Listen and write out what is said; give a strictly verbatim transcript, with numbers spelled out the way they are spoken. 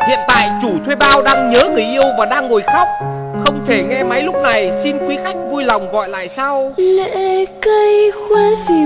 Hiện tại chủ thuê bao đang nhớ người yêu và đang ngồi khóc, không thể nghe máy lúc này, xin quý khách vui lòng gọi lại sau. Lệ cây khóe dịu